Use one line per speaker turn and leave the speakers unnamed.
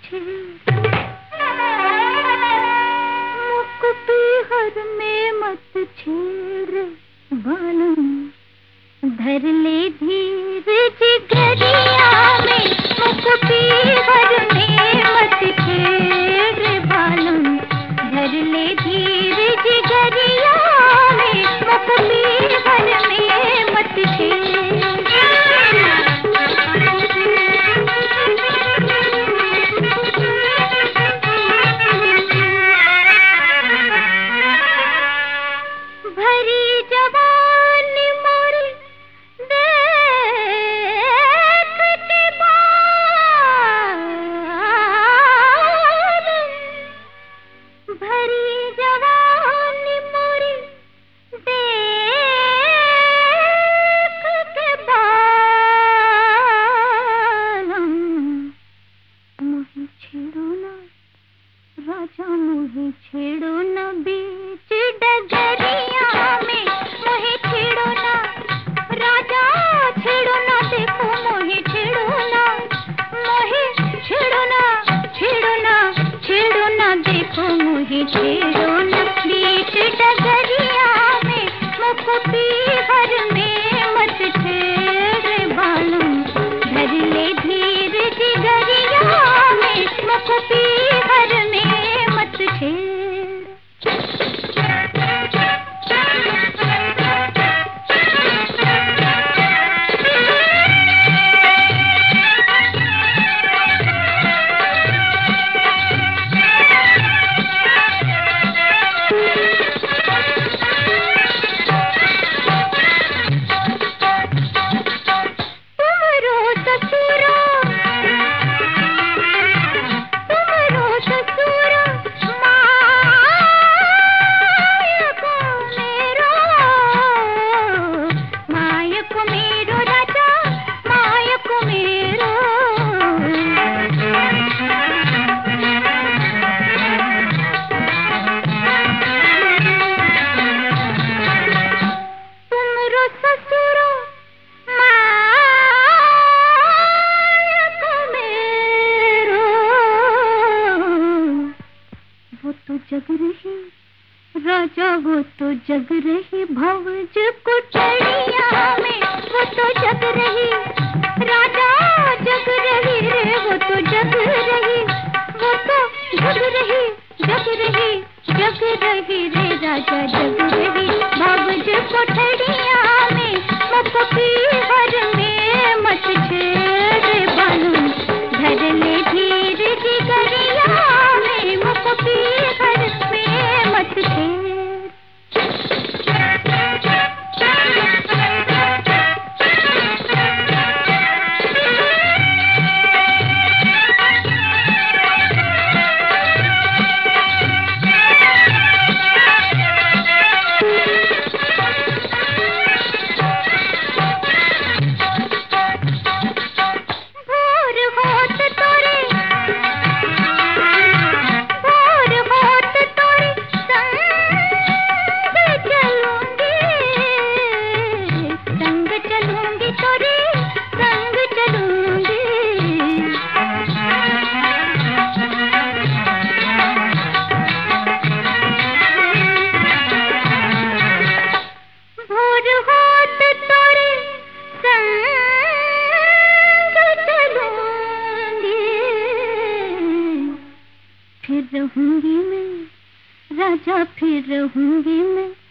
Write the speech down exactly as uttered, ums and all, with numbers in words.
छेड़, मुख पीहर में मत छेड़ बालम, धर ले धीर जिगरिया में, मुख पीहर में मत छेड़ बालम, धर ले धीर जिगरिया में, मुख पीहर में मत छेड़। भरी जवानी मोरी देखते बार, भरी जवानी मोरी देखते बार, मोहे छेड़ो ना राजा, मोहे छेड़ो ना बीच डगरिया में, मोहे छेड़ो ना राजा, छेड़ो ना देखो मोहे छेड़ो ना, मोहे छेड़ो ना, छेड़ो ना, छेड़ो ना देखो मोहे छेड़ो ना, बीच डगरिया में, मुख पीहर में मत छेड़ बालम, धर ले धीर जिगरिया में, मुख पीहर में मत छेड़। जग रही राजा, वो तो जग रही भवज कुटरिया में, वो तो जग रही राजा, जग रही रे, वो तो जग रही, वो तो जग रही, जग रही, जग रही रे राजा, जग रही भवज कुटरिया में, मुख पीहर में मत छेड़ बालम, धर ले धीर जिगरिया में, मुख पीहर में मत छेड़। फिर रहूंगी मैं राजा, फिर रहूंगी मैं।